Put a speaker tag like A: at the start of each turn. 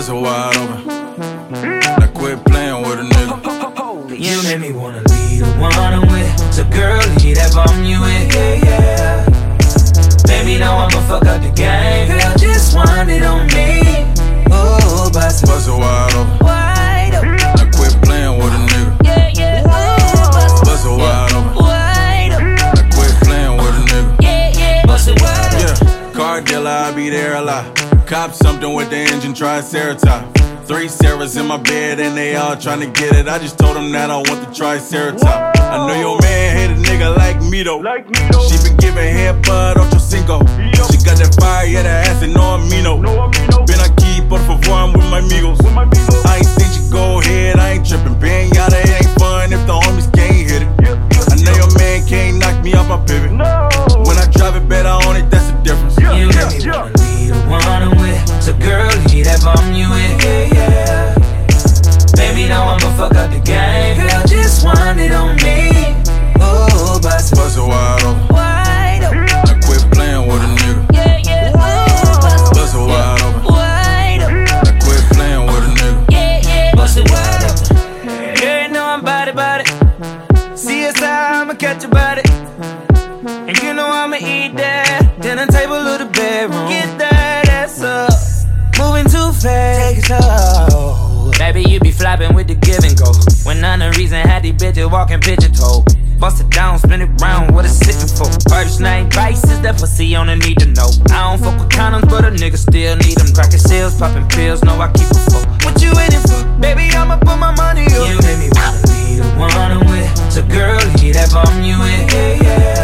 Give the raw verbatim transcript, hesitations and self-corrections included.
A: Bust it wide open. Now quit playing with a nigga.
B: You made me wanna leave the one I'm with. So girl, leave that bum you with, yeah, yeah. Baby, now I'ma fuck up the game. Girl, just wind it on me. Oh, bust it,
A: bust it wide open.
B: Wide open.
A: Now quit playing with a nigga.
B: Yeah, yeah. Oh, bust,
A: bust it wide open.
B: Wide open.
A: Now quit playing with a nigga.
B: Yeah, yeah. Bust it wide open.
A: Yeah, car dealer, I be there a lot. Cop something with the engine, Triceratops. Three Sarahs in my bed and they all tryna get it. I just told them that I want the Triceratops. I know your man hate a nigga like me though.
C: Like me though.
A: She been giving head bud ocho cinco. Yo. She got that fire, yeah, that ass and no amino.
C: No amino.
A: Been aquí, por favor, I'm with my amigos.
C: With my amigos.
A: I ain't seen you go ahead, I ain't tripping. Pinata, it ain't fun if the homies can't hit it.
C: Yep, yep,
A: I know
C: yep.
A: your man can't knock me off my pivot.
C: No.
A: When I drive it better on it, that's the difference.
C: Yeah,
B: you
C: yeah,
B: make me
C: yeah.
B: wanna leave the one I'm with. So girl, leave that bum you with, yeah, yeah. Baby, now I'ma fuck up the game. Girl, just wind it on me. Oh, bust it,
A: bust it wide open.
B: Wide open.
A: Now quit playing with a nigga.
B: Yeah, yeah. Oh, bust it,
A: bust it wide open.
B: Wide open.
A: Now quit playing with a nigga.
B: Yeah, yeah. Bust it wide open. Girl, you know I'm body, body. C S I, I'ma catch your body. And you know I'ma eat that. Dinner table or the bedroom. Get that ass up. Moving too fast. Take it slow. Baby, you be flopping with the give and go. When none the reason had these bitches walking pigeon toe. Bust it down, spin it round, what it's sitting for. First name prices, that pussy on the need to know. I don't fuck with condoms, but a nigga still need them. Cracking seals, popping pills, know I keep it full. What you waiting for? Baby, I'ma put my money up. You made me wanna leave the one I'm with. So girl, leave that bum you with, yeah, yeah.